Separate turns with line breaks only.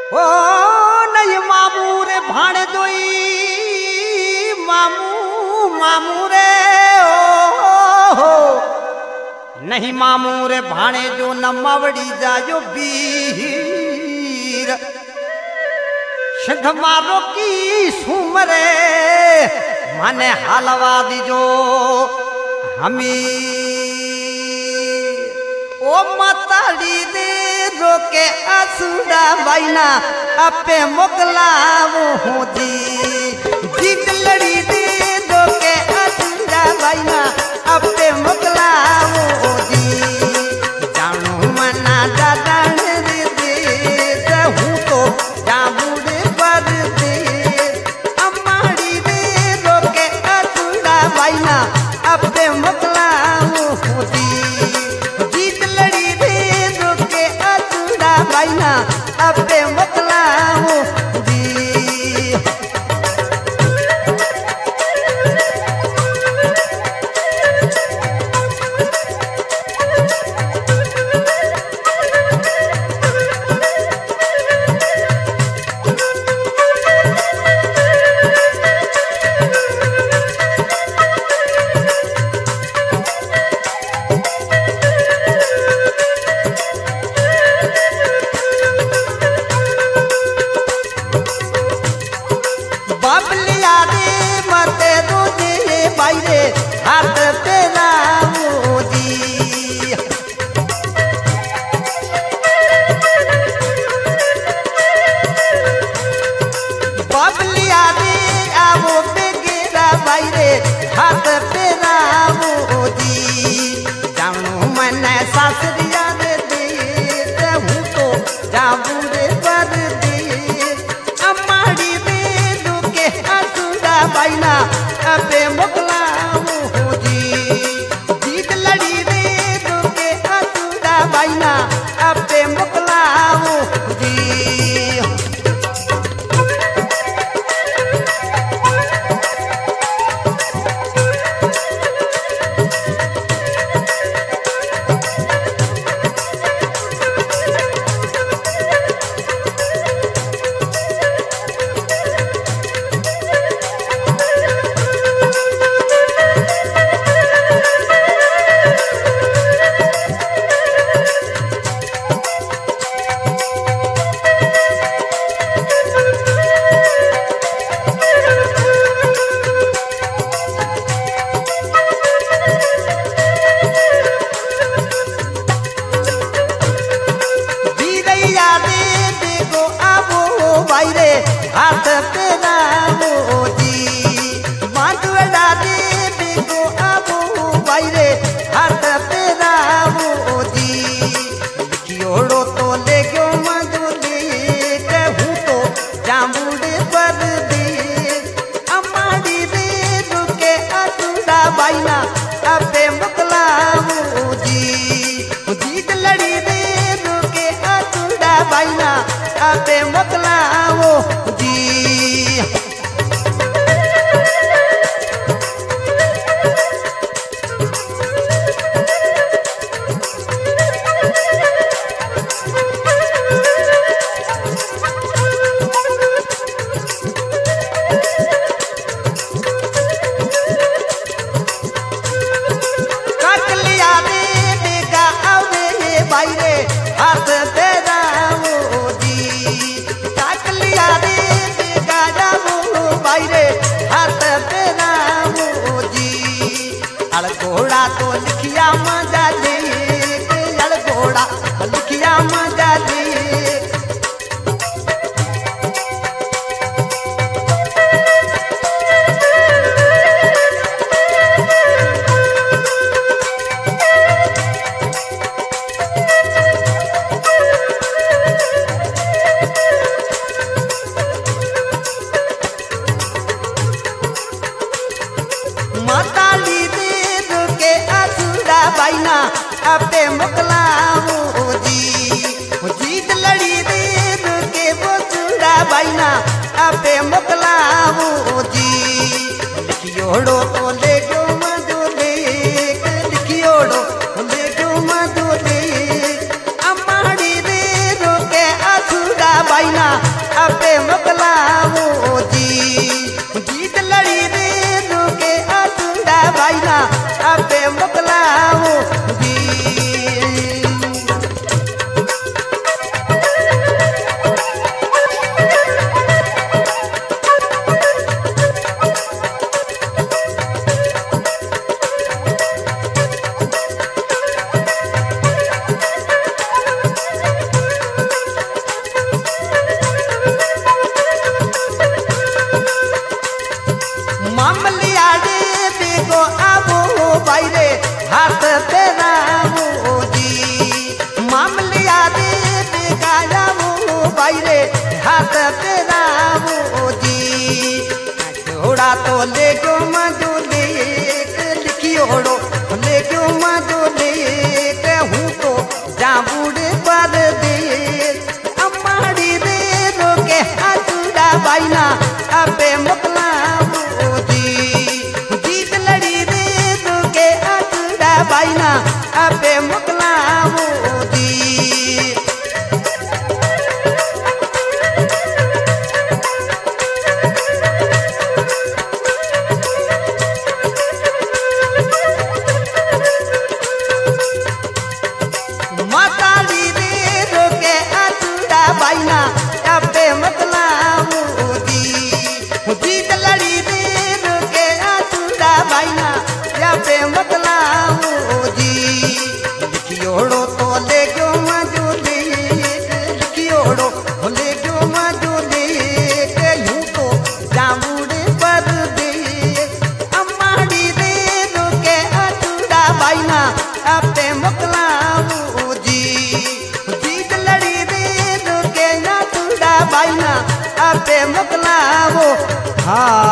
ओ नहीं मामू रे भाणे दोई मामू मामू रे ओ नहीं मामू रे भाणे जो न मवड़ी जायो वीर सिंध मारो की सुमरे माने हालवा दीजो हमी ओ माताड़ी दे रोके असुरा बाइना अपे मोकलावो हूँ जी जीत लड़ी दे रोके असुरा बाइना अपे मोकलावो हूँ जी जानू मना दादान दे दे हूँ तो जाबूड़े पर दे अम्माड़ी दे रोके असुरा बाइना अपे मोकलावो हूँ जी बाइना अपे मोकलाओ जी हाथ तेरा मोदी बबलिया रे आवो बेगेरा बाइरे हाथ तेरा मोदी जानू मने सासरिया रे दे हूँ तो जाबू रे पर दे अम्माड़ी रे दुके असुरा बाइना अपे मोकला बाइना अपे मोकलाओ जी हाथ तेरा मोदी बांधवड़ा दे बेगो आबो बाइरे हाथ तेरा मोदी लिखियोड़ो तो ले गयो मधुले कहूँ तो जामुड़े पर दे अम्माड़ी दे रुके असुरा बाइना अपे मोकला मोदी जीत लड़ी दे रुके असुरा बाइना अपे मोकलाओ जी कटलिया दे बेगा आवे बाइरे हाथ तेरा बाइरे हाथ तेरा मोदी अड़घोड़ा तो लिखिया मजा दे अड़घोड़ा तो लिखिया मजा दे माताली दे रुके असुरा बाइना अपे मोकलाओ जी जीत लड़ी दे रुके बसुरा बाइना अपे मोकलाओ जी लिखियोड़ो तो ले गयो मधुले लिखियोड़ो ले गयो मधुले अम्माड़ी दे रुके असुरा बाइना भाई रे हाथ तेरा वो जी थोड़ा तो ले गो मजो लेक लिखियोड़ो ले गो मजो लेक हूँ तो जाबूड़े पर दे अम्माड़ी रे रोके हाथुड़ा बाइना अबे मुकला वो जी जीत लड़ी रे रोके हाथुड़ा बाइना अबे मुकला वो जी हाँ